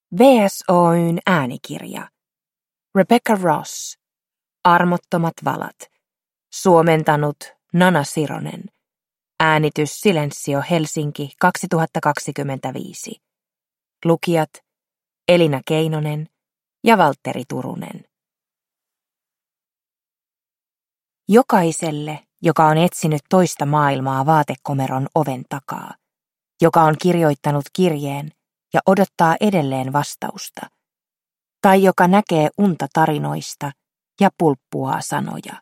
VSOY:n äänikirja. Rebecca Ross. Armottomat valat. Suomentanut Nana Sironen. Äänitys Silensio Helsinki 2025. Lukijat Elina Keinonen ja Valtteri Turunen. Jokaiselle, joka on etsinyt toista maailmaa vaatekomeron oven takaa, joka on kirjoittanut kirjeen ja odottaa edelleen vastausta, tai joka näkee unta tarinoista ja pulppuaa sanoja.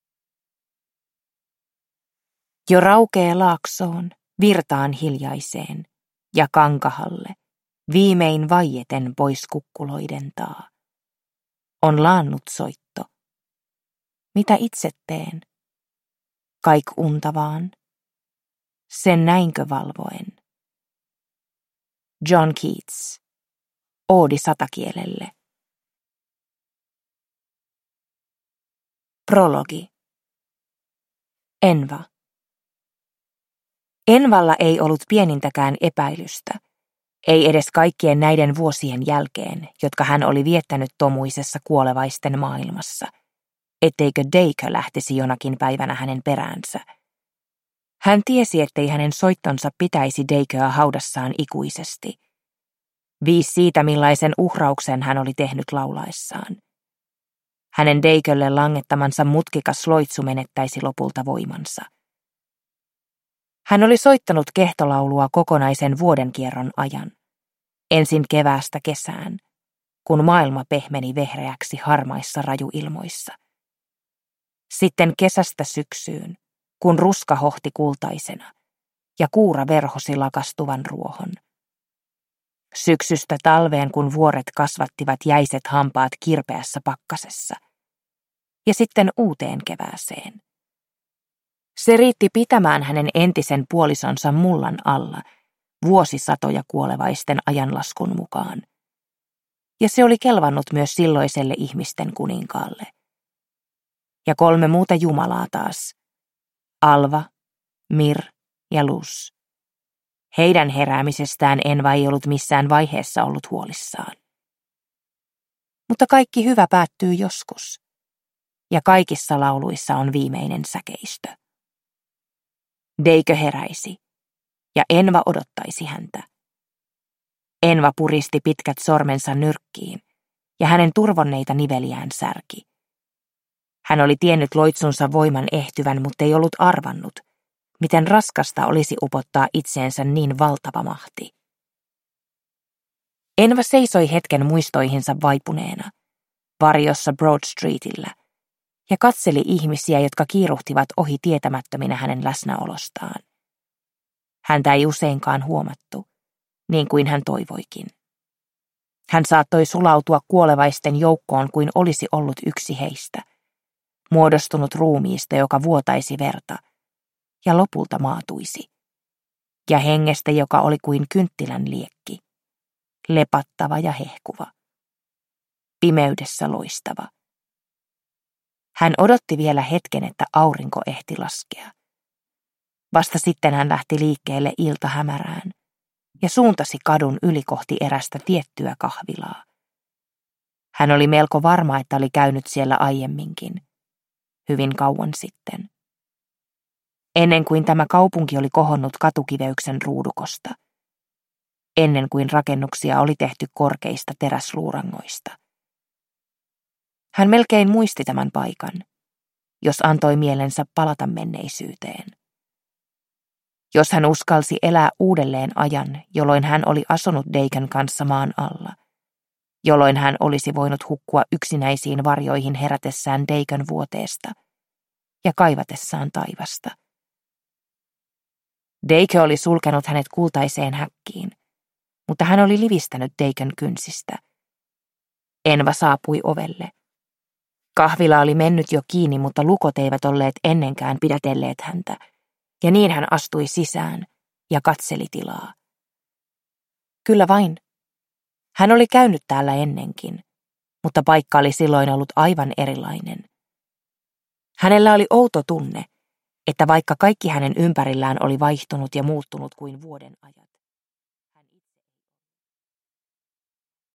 Jo raukee laaksoon, virtaan hiljaiseen ja kankahalle, viimein vaieten pois kukkuloiden taa. On laannut soitto. Mitä itse teen? Kaik unta vaan. Sen näinkö valvoen? John Keats. Oodi satakielelle. Prologi. Enva. Envalla ei ollut pienintäkään epäilystä, ei edes kaikkien näiden vuosien jälkeen, jotka hän oli viettänyt tomuisessa kuolevaisten maailmassa, etteikö Dacre lähtisi jonakin päivänä hänen peräänsä. Hän tiesi, ettei hänen soittonsa pitäisi Dacrea haudassaan ikuisesti. Viis siitä, millaisen uhrauksen hän oli tehnyt laulaessaan. Hänen Dacrelle langettamansa mutkikas loitsu menettäisi lopulta voimansa. Hän oli soittanut kehtolaulua kokonaisen vuodenkierron ajan. Ensin keväästä kesään, kun maailma pehmeni vehreäksi harmaissa rajuilmoissa. Sitten kesästä syksyyn, kun ruska hohti kultaisena ja kuura verhosi lakastuvan ruohon. Syksystä talveen, kun vuoret kasvattivat jäiset hampaat kirpeässä pakkasessa. Ja sitten uuteen kevääseen. Se riitti pitämään hänen entisen puolisonsa mullan alla, vuosisatoja kuolevaisten ajanlaskun mukaan. Ja se oli kelvannut myös silloiselle ihmisten kuninkaalle. Ja 3 muuta jumalaa taas. Alva, Mir ja Luz. Heidän heräämisestään Enva ei ollut missään vaiheessa ollut huolissaan. Mutta kaikki hyvä päättyy joskus. Ja kaikissa lauluissa on viimeinen säkeistö. Dacre heräisi, ja Enva odottaisi häntä. Enva puristi pitkät sormensa nyrkkiin, ja hänen turvonneita niveliään särki. Hän oli tiennyt loitsunsa voiman ehtyvän, mutta ei ollut arvannut, miten raskasta olisi upottaa itseensä niin valtava mahti. Enva seisoi hetken muistoihinsa vaipuneena, varjossa Broad Streetillä, ja katseli ihmisiä, jotka kiiruhtivat ohi tietämättöminä hänen läsnäolostaan. Häntä ei useinkaan huomattu, niin kuin hän toivoikin. Hän saattoi sulautua kuolevaisten joukkoon kuin olisi ollut yksi heistä, muodostunut ruumiista, joka vuotaisi verta, ja lopulta maatuisi, ja hengestä, joka oli kuin kynttilän liekki, lepattava ja hehkuva, pimeydessä loistava. Hän odotti vielä hetken, että aurinko ehti laskea. Vasta sitten hän lähti liikkeelle iltahämärään ja suuntasi kadun yli kohti erästä tiettyä kahvilaa. Hän oli melko varma, että oli käynyt siellä aiemminkin, hyvin kauan sitten. Ennen kuin tämä kaupunki oli kohonnut katukiveyksen ruudukosta. Ennen kuin rakennuksia oli tehty korkeista teräsluurangoista. Hän melkein muisti tämän paikan, jos antoi mielensä palata menneisyyteen. Jos hän uskalsi elää uudelleen ajan, jolloin hän oli asunut Dacren kanssa maan alla, jolloin hän olisi voinut hukkua yksinäisiin varjoihin herätessään Dacren vuoteesta ja kaivatessaan taivasta. Dacre oli sulkenut hänet kultaiseen häkkiin, mutta hän oli livistänyt Dacren kynsistä. Enva saapui ovelle. Kahvila oli mennyt jo kiinni, mutta lukot eivät olleet ennenkään pidätelleet häntä, ja niin hän astui sisään ja katseli tilaa. Kyllä vain. Hän oli käynyt täällä ennenkin, mutta paikka oli silloin ollut aivan erilainen. Hänellä oli outo tunne, että vaikka kaikki hänen ympärillään oli vaihtunut ja muuttunut kuin vuoden ajat,